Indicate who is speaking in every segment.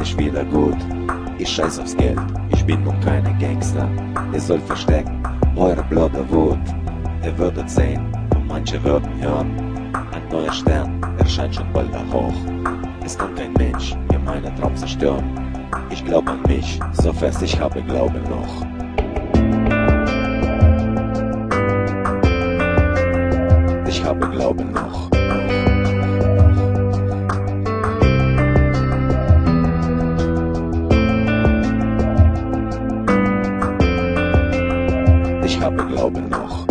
Speaker 1: nicht wieder gut. Ich scheiß aufs Geld, ich bin nun keine Gangster. Ihr sollt verstecken eure blotte Wut. Ihr würdet sehen und manche würden hören. Ein neuer Stern erscheint schon bald da hoch. Es kann kein Mensch mir meine Traum zerstören. Ich glaub an mich, so fest ich habe Glauben noch. Ich habe Glauben noch. Ich habe Glauben noch.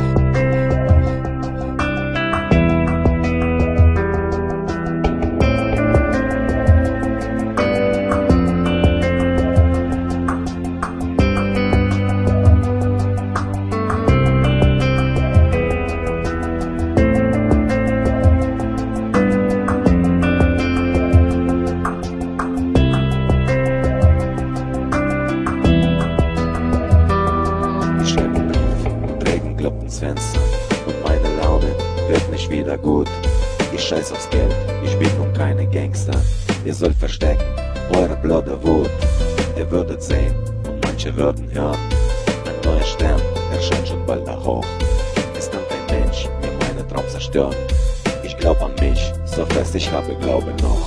Speaker 1: Fenster und meine Laune wird nicht wieder gut. Ich scheiß aufs Geld, ich bin nun keine Gangster. Ihr sollt verstecken eure blotte Wut. Ihr würdet sehen und manche würden hören. Ein neuer Stern erscheint schon bald da hoch. Es kann kein Mensch mir meine Traum zerstören. Ich glaub an mich, so fest ich habe Glauben noch.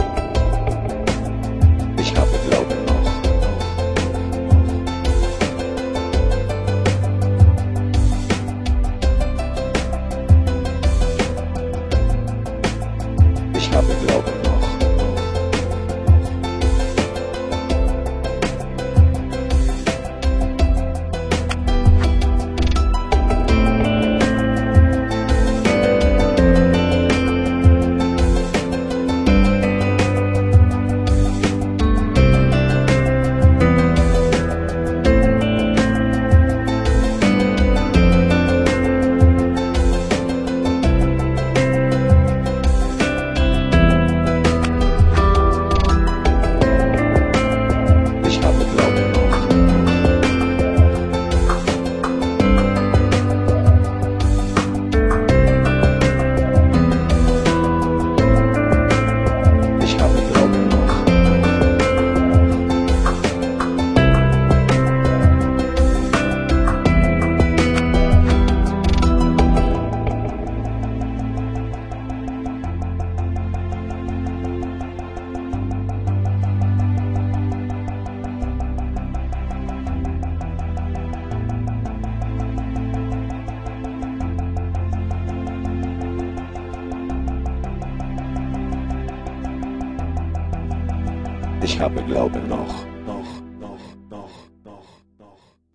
Speaker 1: Ich habe Glauben noch. Ich habe Glauben noch. Ich habe Glauben noch.